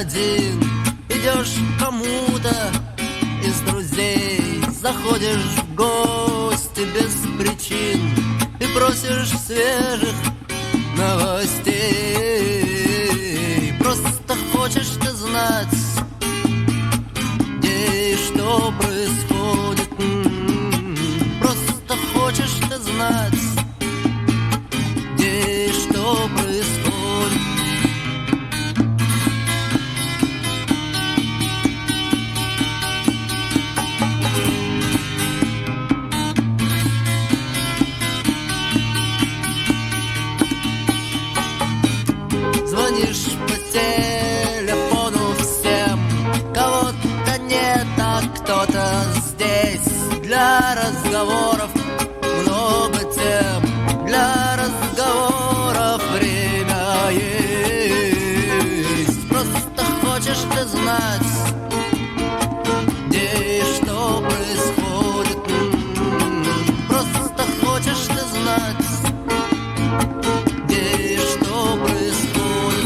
один идешь к кому-то из друзей, заходишь в гости без причин и просишь свежих новостей. Просто хочешь ты знать, где и что происходит. Просто хочешь ты знать, где и что происходит. Звонишь по телефону всем, кого-то нет, а кто-то здесь. Для разговоров много тем, для разговоров время есть. Просто хочешь ты знать, где и что происходит. Просто хочешь ты знать, где и что происходит.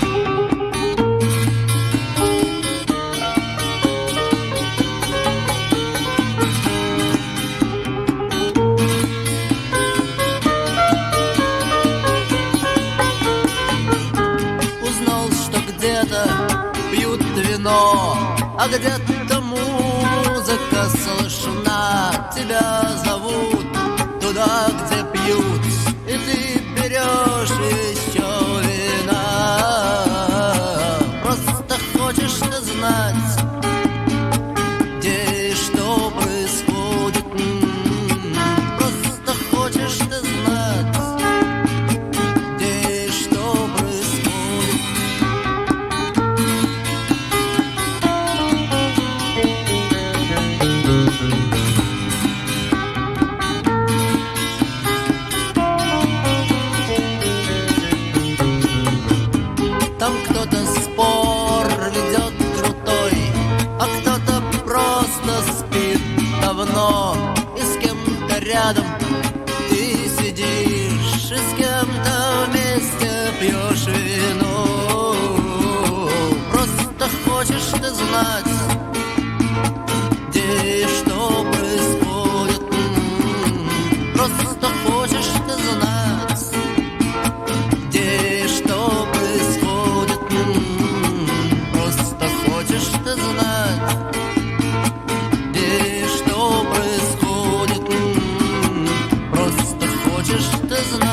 Узнал, что где-то пьют вино, а где-то музыка слышна. Тебя зовут туда, где пьют, и ты берешь еще вина. Просто хочешь ты знать, где и что происходит. Просто хочешь ты знать, где и что происходит. Там кто-то спор ведет крутой, а кто-то просто спит давно. И с кем-то рядом ты сидишь, и с кем-то вместе пьешь вино. Просто хочешь ты знать, где и что происходит. Просто хочешь ты знать, где и что происходит. Просто хочешь ты знать, где и что происходит. Просто хочешь ты знать.